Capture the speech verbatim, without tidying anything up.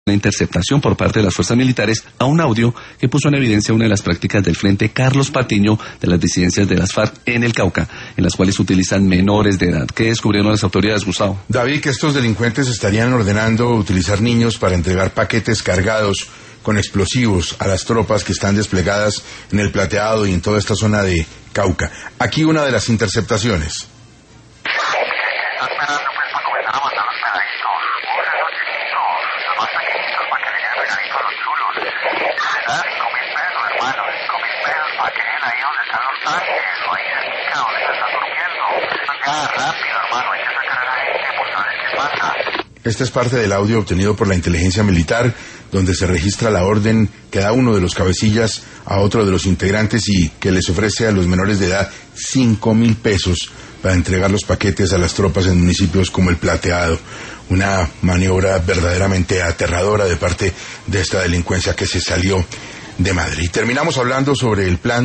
una interceptación por parte de las fuerzas militares a un audio que puso en evidencia una de las prácticas del Frente Carlos Patiño de las disidencias de las FARC en el Cauca, en las cuales utilizan menores de edad. ¿Qué descubrieron las autoridades, Gustavo? David, que estos delincuentes estarían ordenando utilizar niños para entregar paquetes cargados con explosivos a las tropas que están desplegadas en el Plateado y en toda esta zona de Cauca. Aquí una de las interceptaciones. Este es parte del audio obtenido por la inteligencia militar, donde se registra la orden que da uno de los cabecillas a otro de los integrantes y que les ofrece a los menores de edad cinco mil pesos para entregar los paquetes a las tropas en municipios como el Plateado. Una maniobra verdaderamente aterradora de parte de esta delincuencia que se salió de madre. Y terminamos hablando sobre el plan